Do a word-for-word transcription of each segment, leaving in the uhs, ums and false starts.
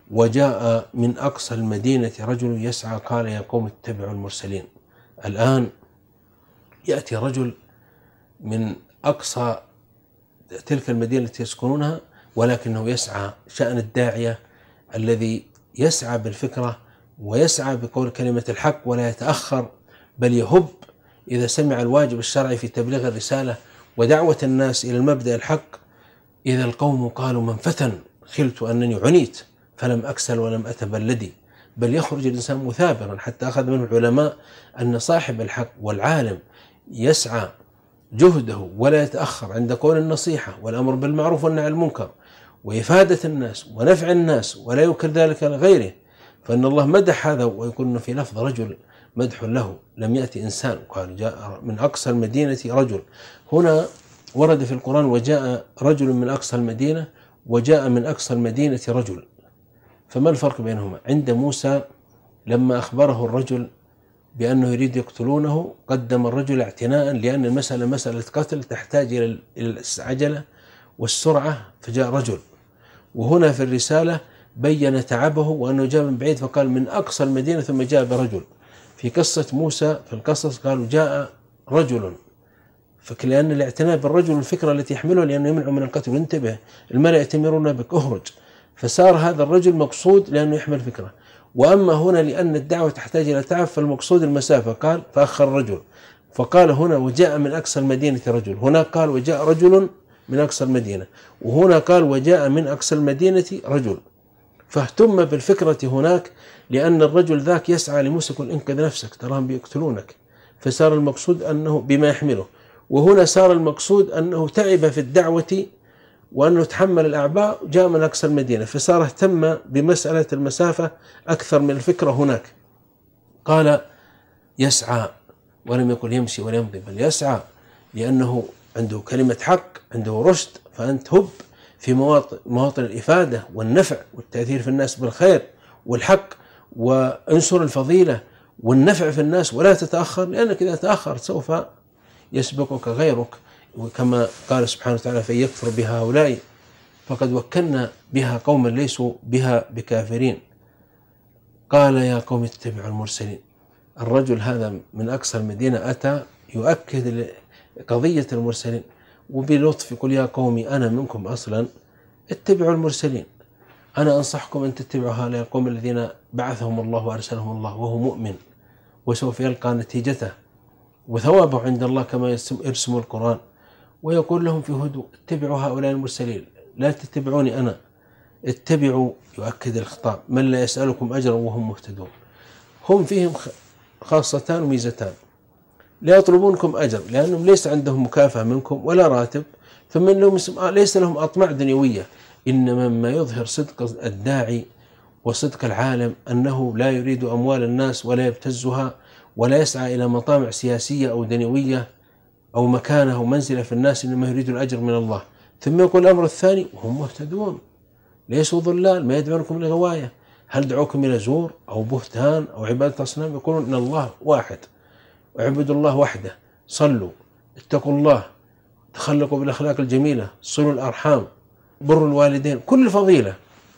وجاء من أقصى المدينة رجل يسعى قال يا قوم اتبعوا المرسلين. الآن يأتي رجل من أقصى تلك المدينة التي يسكنونها، ولكنه يسعى شأن الداعية الذي يسعى بالفكرة ويسعى بقول كلمة الحق ولا يتأخر، بل يهب إذا سمع الواجب الشرعي في تبليغ الرسالة ودعوة الناس إلى المبدأ الحق. إذا القوم قالوا من فتن خلت أنني عنيت فلم أكسل ولم أتبلدي، بل يخرج الإنسان مثابرا، حتى أخذ منه العلماء أن صاحب الحق والعالم يسعى جهده ولا يتأخر عند قول النصيحة والأمر بالمعروف والنهي عن المنكر وإفادة الناس ونفع الناس ولا ينكر ذلك لغيره. فإن الله مدح هذا، ويكون في لفظ رجل مدح له، لم يأتي إنسان، قال جاء من أقصى المدينة رجل. هنا ورد في القرآن وجاء رجل من أقصى المدينة وجاء من أقصى المدينة رجل، فما الفرق بينهما؟ عند موسى لما أخبره الرجل بأنه يريد يقتلونه قدم الرجل اعتناء، لأن المسألة مسألة قتل تحتاج إلى العجلة والسرعة، فجاء رجل. وهنا في الرسالة بين تعبه وأنه جاء من بعيد فقال من أقصى المدينة ثم جاء برجل. في قصة موسى في القصص قالوا جاء رجل، فلأن الاعتناء بالرجل الفكرة التي يحمله لأنه يمنع من القتل. انتبه، الملأ يأتمرون بك اخرج، فصار هذا الرجل مقصود لأنه يحمل فكرة. وأما هنا لأن الدعوة تحتاج إلى تعب فالمقصود المسافة، قال فأخر الرجل، فقال هنا وجاء من أقصى المدينة رجل، هنا قال وجاء رجل من أقصى المدينة، وهنا قال وجاء من أقصى المدينة رجل. فاهتم بالفكرة هناك لأن الرجل ذاك يسعى لموسى يقول انقذ نفسك تراهم بيقتلونك، فصار المقصود أنه بما يحمله. وهنا صار المقصود أنه تعب في الدعوة وأنه تحمل الأعباء جاء من أقصى المدينة، فصار اهتم بمسألة المسافة أكثر من الفكرة هناك. قال يسعى ولم يقل يمشي ولا يمضي، بل يسعى لأنه عنده كلمة حق، عنده رشد، فأنت هب في مواطن, مواطن الإفادة والنفع والتأثير في الناس بالخير والحق، وانشر الفضيلة والنفع في الناس ولا تتأخر، لأنك إذا تأخرت سوف يسبقك غيرك. وكما قال سبحانه وتعالى فإن يكفر بها هؤلاء فقد وكلنا بها قوما ليسوا بها بكافرين. قال يا قوم اتبعوا المرسلين. الرجل هذا من أقصى المدينة أتى يؤكد قضية المرسلين وبلطف يقول يا قومي أنا منكم أصلا اتبعوا المرسلين، أنا أنصحكم أن تتبعوا هؤلاء القوم الذين بعثهم الله وأرسلهم الله وهو مؤمن وسوف يلقى نتيجته وثوابه عند الله كما يرسم القرآن. ويقول لهم في هدوء اتبعوا هؤلاء المرسلين لا تتبعوني أنا، اتبعوا يؤكد الخطاب من لا يسألكم أجرا وهم مهتدون. هم فيهم خاصتان وميزتان، لا يطلبونكم أجر لأنهم ليس عندهم مكافأة منكم ولا راتب، ثم إنهم ليس لهم أطماع دنيوية، إنما ما يظهر صدق الداعي وصدق العالم أنه لا يريد أموال الناس ولا يبتزها ولا يسعى إلى مطامع سياسية أو دنيوية أو مكانة أو منزلة في الناس، إنما يريد الأجر من الله. ثم يقول الأمر الثاني وهم مهتدون ليسوا ضلال ما يدعونكم لغواية، هل دعوكم إلى زور أو بهتان أو عبادة أصنام؟ يقولون إن الله واحد واعبدوا الله وحده، صلوا اتقوا الله تخلقوا بالأخلاق الجميلة صلوا الأرحام بروا الوالدين، كل فضيلة.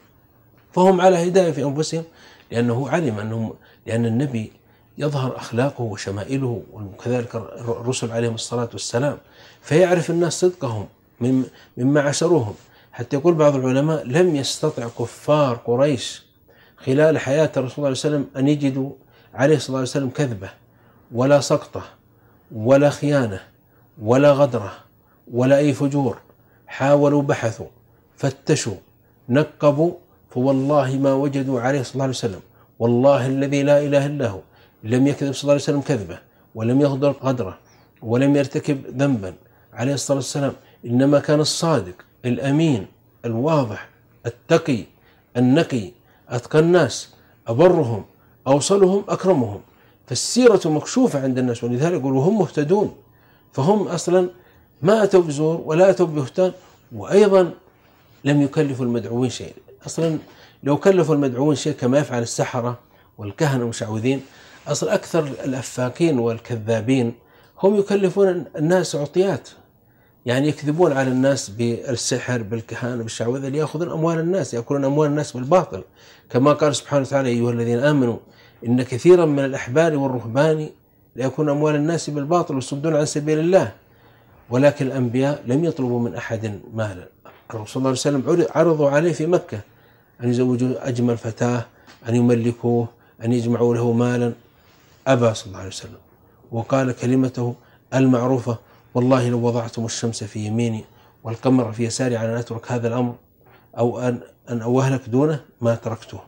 فهم على هداية في أنفسهم لأنه علم أنهم لأن النبي يظهر أخلاقه وشمائله وكذلك الرسل عليهم الصلاة والسلام، فيعرف الناس صدقهم مما عشروهم. حتى يقول بعض العلماء لم يستطع كفار قريش خلال حياة الرسول صلى الله عليه وسلم أن يجدوا عليه صلى الله عليه وسلم كذبة ولا سقطة ولا خيانة ولا غدرة ولا أي فجور. حاولوا بحثوا فتشوا نقبوا فوالله ما وجدوا عليه صلى الله عليه وسلم، والله الذي لا إله إلا هو لم يكذب صلى الله عليه وسلم كذبة ولم يغدر غدرة ولم يرتكب ذنبا عليه الصلاة والسلام، إنما كان الصادق الأمين الواضح التقي النقي أتقى الناس أبرهم أوصلهم أكرمهم. فالسيرة مكشوفة عند الناس، ولذلك يقولوا هم مهتدون، فهم أصلا ما أتوا بزور ولا أتوا ببهتان، وأيضا لم يكلفوا المدعوين شيء. أصلا لو كلفوا المدعوين شيء كما يفعل السحرة والكهنة المشعوذين، أصلا أكثر الأفاكين والكذابين هم يكلفون الناس عطيات، يعني يكذبون على الناس بالسحر بالكهانة بالشعوذة ليأخذون أموال الناس، يأكلون أموال الناس بالباطل، كما قال سبحانه وتعالى: أيها الذين آمنوا إن كثيرا من الأحبار والرهبان ليأكلون أموال الناس بالباطل ويصدون عن سبيل الله. ولكن الأنبياء لم يطلبوا من أحد مالا. الرسول صلى الله عليه وسلم عرضوا عليه في مكة أن يزوجوا أجمل فتاة، أن يملكوه، أن يجمعوا له مالا، أبى صلى الله عليه وسلم، وقال كلمته المعروفة: والله لو وضعتم الشمس في يميني والقمر في يساري على أن أترك هذا الأمر أو أن أن أوهلك دونه ما تركته.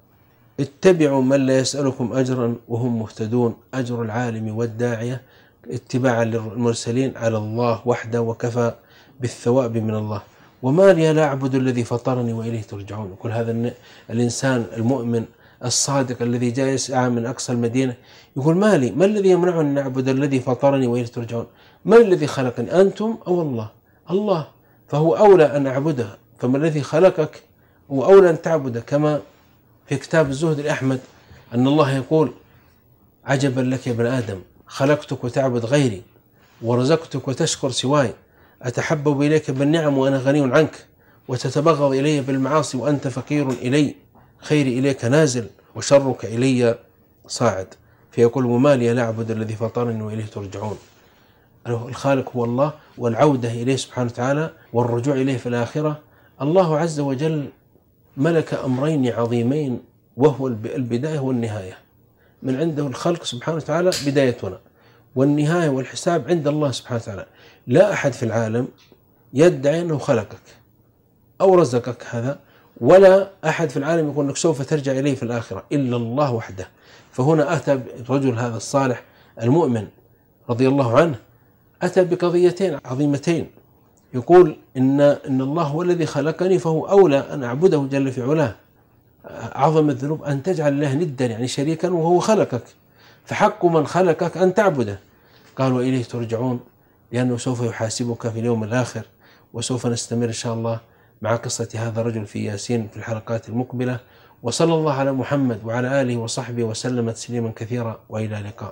اتبعوا من لا يسألكم أجرا وهم مهتدون. أجر العالم والداعية اتباعا للمرسلين على الله وحده، وكفى بالثواب من الله. وما لي لا أعبد الذي فطرني وإليه ترجعون. يقول هذا الإنسان المؤمن الصادق الذي جاء يسعى من أقصى المدينة، يقول: ما لي، ما الذي يمنعني أن أعبد الذي فطرني وإليه ترجعون؟ من الذي خلقني، أنتم أو الله؟ الله، فهو أولى أن أعبده. فما الذي خلقك هو أولى أن تعبده. كما في كتاب الزهد الأحمد أن الله يقول: عجبا لك يا ابن آدم، خلقتك وتعبد غيري، ورزقتك وتشكر سواي، أتحبب إليك بالنعم وأنا غني عنك، وتتبغض إلي بالمعاصي وأنت فقير إلي، خيري إليك نازل وشرك إلي صاعد. فيقول: وما لي لا أعبد الذي فطرني وإليه ترجعون. الخالق هو الله، والعودة إليه سبحانه وتعالى والرجوع إليه في الآخرة. الله عز وجل ملك أمرين عظيمين، وهو البداية والنهاية. من عنده الخلق سبحانه وتعالى بدايتنا، والنهاية والحساب عند الله سبحانه وتعالى. لا أحد في العالم يدعي أنه خلقك أو رزقك هذا، ولا أحد في العالم يقول أنك سوف ترجع إليه في الآخرة إلا الله وحده. فهنا أتى الرجل هذا الصالح المؤمن رضي الله عنه، أتى بقضيتين عظيمتين. يقول إن إن الله هو الذي خلقني، فهو أولى أن أعبده جل في علاه. أعظم الذنوب أن تجعل الله ندا، يعني شريكا، وهو خلقك، فحق من خلقك أن تعبده. قال: وإليه ترجعون، لأنه سوف يحاسبك في اليوم الآخر. وسوف نستمر إن شاء الله مع قصة هذا الرجل في ياسين في الحلقات المقبلة. وصلى الله على محمد وعلى آله وصحبه وسلم تسليما كثيرا، وإلى اللقاء.